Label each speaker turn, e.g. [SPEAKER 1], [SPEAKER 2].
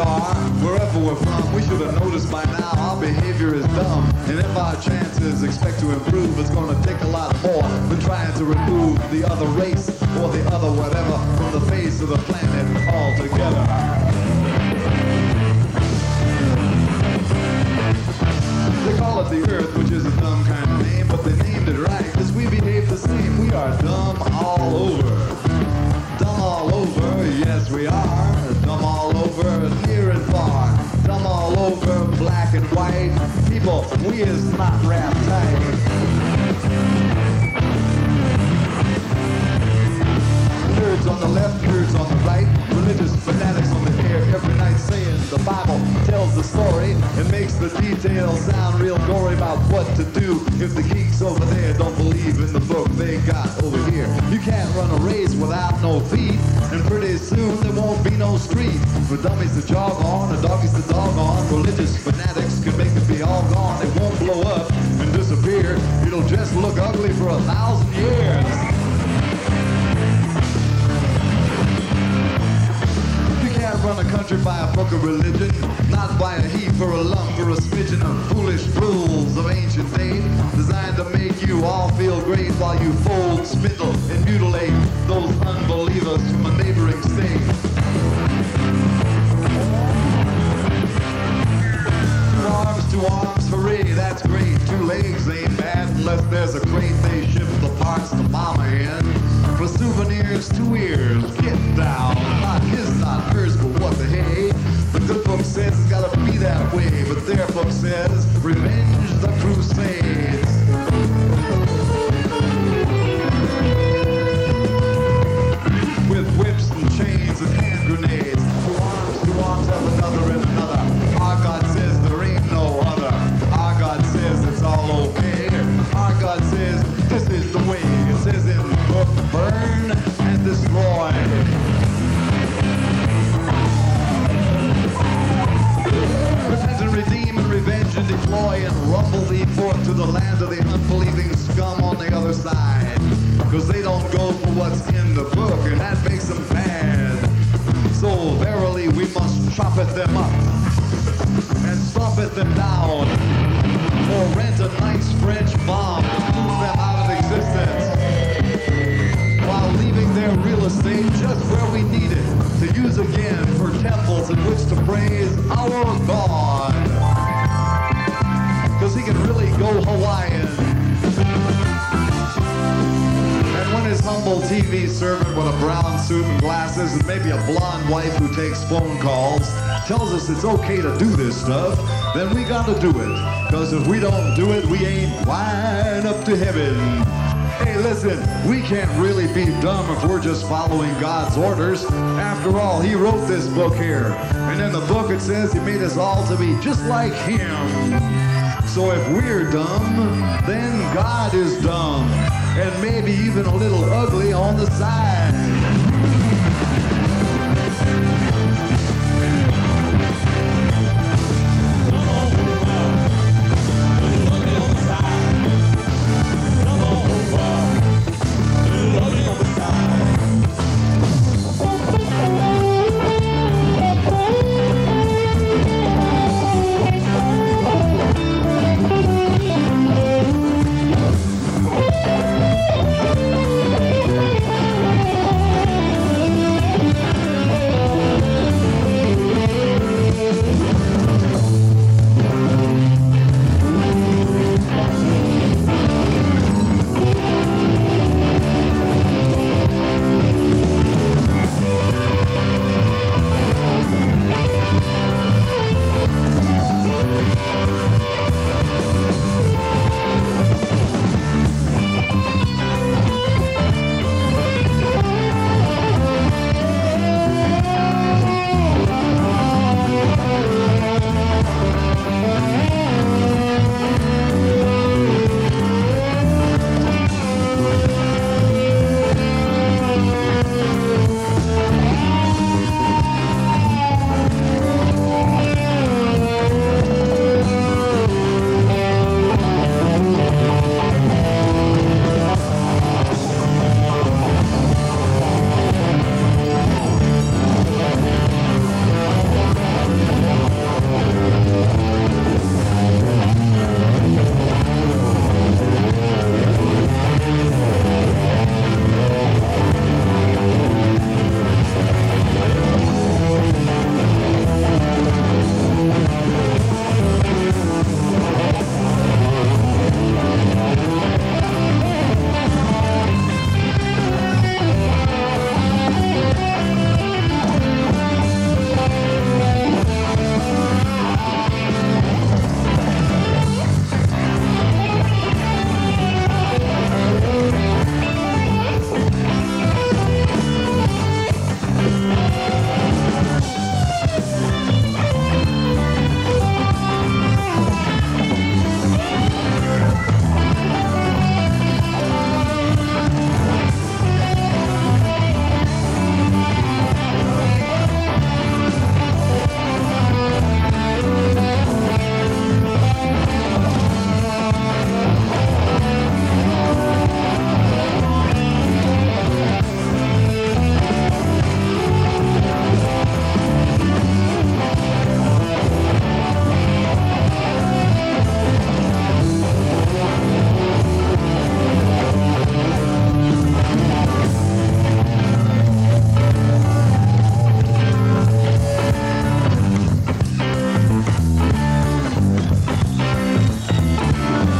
[SPEAKER 1] are, wherever we're from, we should have noticed by now our behavior is dumb. And if our chances expect to improve, it's gonna take a lot more than trying to remove the other race or the other whatever from the face of the planet altogether. They call it the Earth, which is a dumb kind of name, but they named it right, because we behave the same. We are dumb all over. Dumb all over, yes we are. Dumb all over, near and far. Dumb all over, black and white. People, we is not wrapped tight. Nerds on the left, nerds on the right. Religious fanatics on the air every night saying the Bible tells the story and makes the details sound real gory about what to do if the geeks over there don't believe in the book they got over here. You can't run a race without no feet, and pretty soon there won't be no street for dummies to jog on or doggies to dog on. Religious fanatics can make it be all gone. They won't blow up and disappear. It'll just look ugly for 1,000 years. Run a country by a book of religion, not by a heap or a lump or a smidgen of foolish rules of ancient date, designed to make you all feel great while you fold, spindle, and mutilate those unbelievers from a neighboring state. Two arms, hooray, that's great. 2 legs ain't bad unless there's a crate they ship the parts to mama in. For souvenirs, 2 ears, get down. Not his, not hers, but what the hey. The good book says it's gotta be that way, but their book says revenge the crusades. With whips and chains and hand grenades. 2 arms have another and another. Our God says there ain't no other. Our God says it's all okay. Our God says this is the way. It says in the book, burn and destroy. Repent and redeem and revenge and deploy and rumble thee forth to the land of the unbelieving scum on the other side. Because they don't go for what's in the book, and that makes them bad. So verily we must trumpet them up and trumpet them down, or rent a nice French bomb and move them out of existence, while leaving their real estate just where we need it to use again for temples in which to praise our God, because he can really go Hawaiian. And when his humble TV servant with a brown suit and glasses and maybe a blonde wife who takes phone calls tells us it's okay to do this stuff, then we gotta do it. Because if we don't do it, we ain't wide up to heaven. Hey, listen, we can't really be dumb if we're just following God's orders. After all, he wrote this book here. And in the book it says he made us all to be just like him. So if we're dumb, then God is dumb. And maybe even a little ugly on the side.